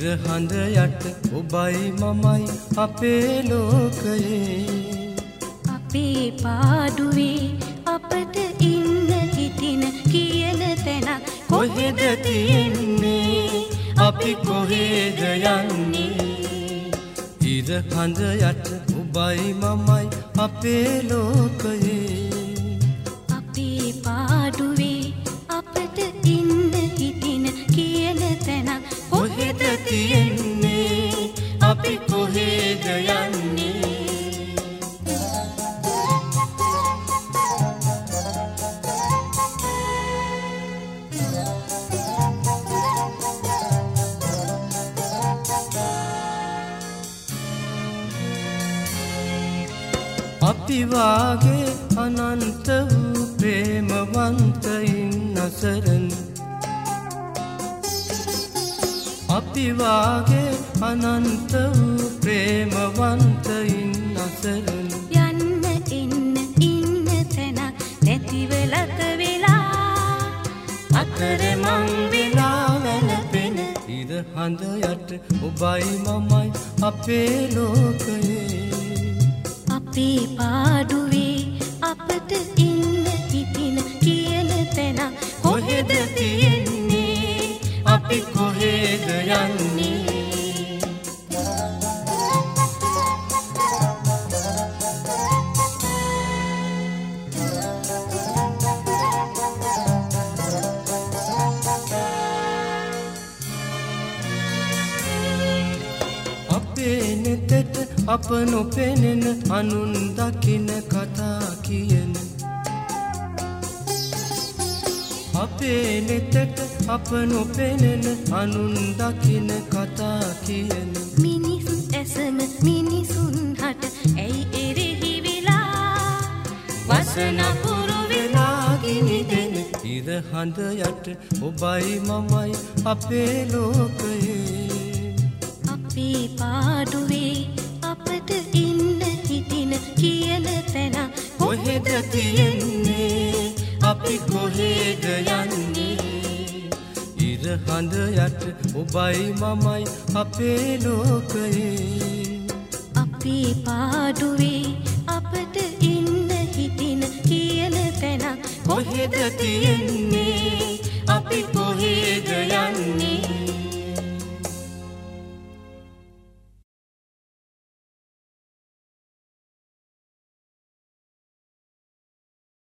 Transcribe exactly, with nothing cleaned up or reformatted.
ඉරහඳ යට ඔබයි මමයි අපේ ලෝකයේ අපේ පාඩුවේ අපට ඉන්න හිටින කියන තැනක් කොහෙද තියෙන්නේ අපි කොහෙද යන්නේ ඉරහඳ යට ඔබයි මමයි අපේ ලෝකයේ අපේ පාඩුවේ අපට ඉන්න හිටින කියන තැනක් කොහෙද තියෙන්නේ අපි කොහෙද යන්නේ අපි වාගේ අනන්ත වූ ප්‍රේමවන්තයින් අසරණ අපි වාගේ අනන්ත වූ ප්‍රේමවන්තයින් අසරණ යන්න එන්න ඉන්න තැනක් නැතිවලත වෙලා අතර මං වෙලා වැළපෙන ඉරහඳ යට ඔබයි මමයි අපේ ලෝකයේ අපේ පාඩුවේ අපට ඉන්න හිටින කියන තැනක් කොහෙද තියෙන්නේ අපි කොහෙද යන්නේ අපේ නෙතට අප නොපෙනෙන අනුන් දකින කතා කියන අපේ නෙතට අප නොපෙනෙන අනුන් දකින කතා කියන මිනිස් ඇසම මිනිසුන් හට ඇයි එරෙහි වෙලා වසනපුරු වෙලා ගිනිදෙන ඉරහඳ යට ඔබයි මමයි අපේ ලෝකයේ අපේ පාඩුවේ අපට ඉන්න හිටින කියන තැනක් කොහෙද තියෙන්නේ අපි කොහෙද යන්නේ ඉරහඳ යට ඔබයි මමයි අපේ ලෝකයේ අපේ පාඩුවේ අපට ඉන්න හිටින කියන තැනක් කොහෙද තියෙන්නේ අපි කොහෙද යන්නේ